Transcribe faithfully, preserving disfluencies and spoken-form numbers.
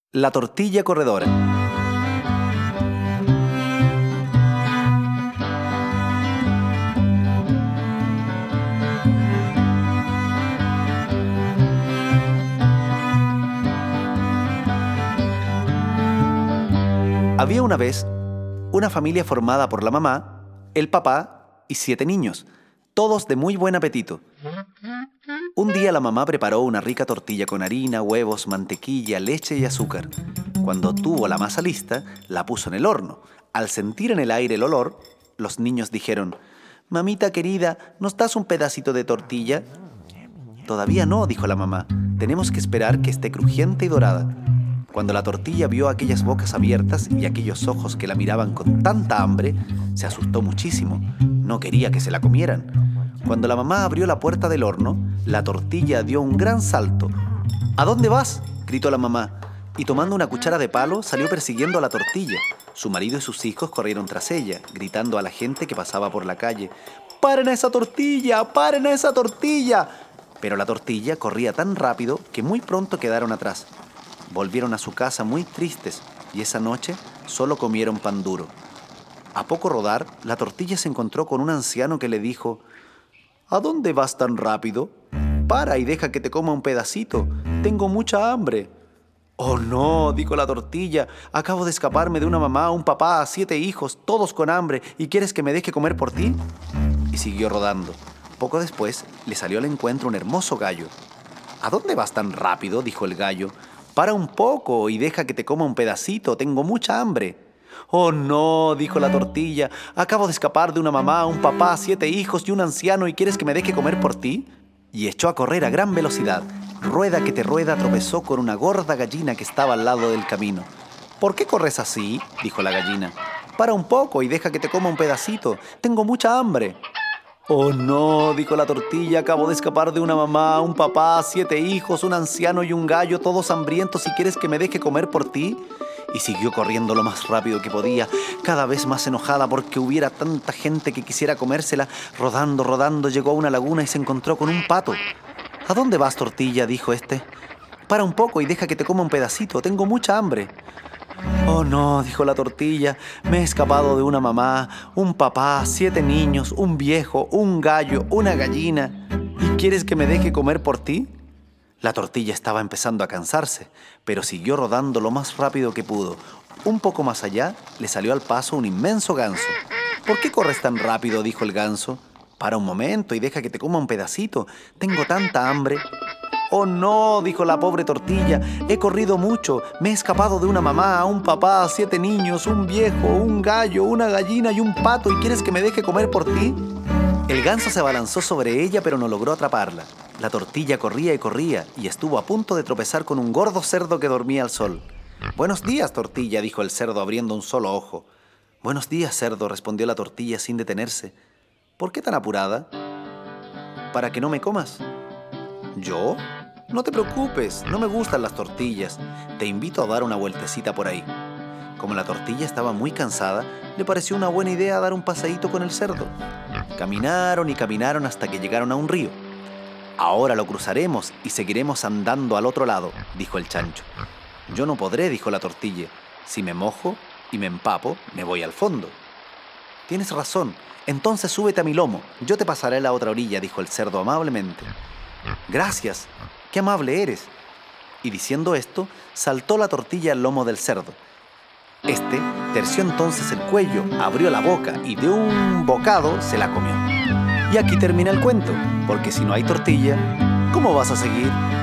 La tortilla corredora. Había una vez una familia formada por la mamá, el papá y siete niños, todos de muy buen apetito. Un día la mamá preparó una rica tortilla con harina, huevos, mantequilla, leche y azúcar. Cuando tuvo la masa lista, la puso en el horno. Al sentir en el aire el olor, los niños dijeron: «Mamita querida, ¿nos das un pedacito de tortilla?» «Todavía no», dijo la mamá. «Tenemos que esperar que esté crujiente y dorada». Cuando la tortilla vio aquellas bocas abiertas y aquellos ojos que la miraban con tanta hambre, se asustó muchísimo. No quería que se la comieran. Cuando la mamá abrió la puerta del horno, la tortilla dio un gran salto. «¿A dónde vas?», gritó la mamá, y tomando una cuchara de palo salió persiguiendo a la tortilla. Su marido y sus hijos corrieron tras ella, gritando a la gente que pasaba por la calle: «¡Paren a esa tortilla! ¡Paren a esa tortilla!». Pero la tortilla corría tan rápido que muy pronto quedaron atrás. Volvieron a su casa muy tristes y esa noche solo comieron pan duro. A poco rodar, la tortilla se encontró con un anciano que le dijo: «¿A dónde vas tan rápido? Para y deja que te coma un pedacito. Tengo mucha hambre». «Oh no», dijo la tortilla, «acabo de escaparme de una mamá, un papá, siete hijos, todos con hambre, ¿y quieres que me deje comer por ti?». Y siguió rodando. Poco después le salió al encuentro un hermoso gallo. «¿A dónde vas tan rápido?», dijo el gallo. «Para un poco y deja que te coma un pedacito, tengo mucha hambre». «Oh no», dijo la tortilla, «acabo de escapar de una mamá, un papá, siete hijos y un anciano, ¿y quieres que me deje comer por ti?». Y echó a correr a gran velocidad. Rueda que te rueda tropezó con una gorda gallina que estaba al lado del camino. «¿Por qué corres así?», dijo la gallina. «Para un poco y deja que te coma un pedacito, tengo mucha hambre». «Oh no», dijo la tortilla, «acabo de escapar de una mamá, un papá, siete hijos, un anciano y un gallo, todos hambrientos, ¿y quieres que me deje comer por ti?». Y siguió corriendo lo más rápido que podía, cada vez más enojada porque hubiera tanta gente que quisiera comérsela. Rodando, rodando, llegó a una laguna y se encontró con un pato. «¿A dónde vas, tortilla?», dijo este. «Para un poco y deja que te coma un pedacito, tengo mucha hambre». «Oh no», dijo la tortilla, «me he escapado de una mamá, un papá, siete niños, un viejo, un gallo, una gallina. ¿Y quieres que me deje comer por ti?». La tortilla estaba empezando a cansarse, pero siguió rodando lo más rápido que pudo. Un poco más allá le salió al paso un inmenso ganso. «¿Por qué corres tan rápido?», dijo el ganso. «Para un momento y deja que te coma un pedacito, tengo tanta hambre». «Oh no», dijo la pobre tortilla, «he corrido mucho, me he escapado de una mamá, un papá, siete niños, un viejo, un gallo, una gallina y un pato, ¿y quieres que me deje comer por ti?». El ganso se abalanzó sobre ella, pero no logró atraparla. La tortilla corría y corría, y estuvo a punto de tropezar con un gordo cerdo que dormía al sol. «Buenos días, tortilla», dijo el cerdo abriendo un solo ojo. «Buenos días, cerdo», respondió la tortilla sin detenerse. «¿Por qué tan apurada?». «Para que no me comas». «¿Yo? No te preocupes, no me gustan las tortillas. Te invito a dar una vueltecita por ahí». Como la tortilla estaba muy cansada, le pareció una buena idea dar un paseíto con el cerdo. Caminaron y caminaron hasta que llegaron a un río. «Ahora lo cruzaremos y seguiremos andando al otro lado», dijo el chancho. «Yo no podré», dijo la tortilla. «Si me mojo y me empapo, me voy al fondo». «Tienes razón, entonces súbete a mi lomo, yo te pasaré a la otra orilla», dijo el cerdo amablemente. «Gracias, qué amable eres». Y diciendo esto, saltó la tortilla al lomo del cerdo. Este terció entonces el cuello, abrió la boca y de un bocado se la comió. Y aquí termina el cuento, porque si no hay tortilla, ¿cómo vas a seguir?